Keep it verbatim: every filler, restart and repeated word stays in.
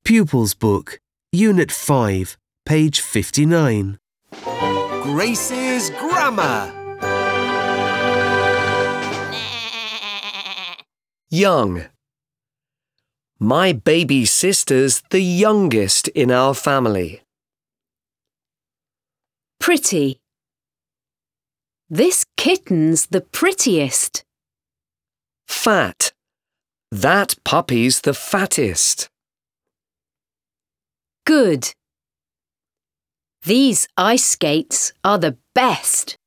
Pupils Book, Unit five, page fifty-nine. Grace's Grammar. Young. My baby sister's the youngest in our family. Pretty. This kitten's the prettiest. Fat. That puppy's the fattest. Good. These ice skates are the best.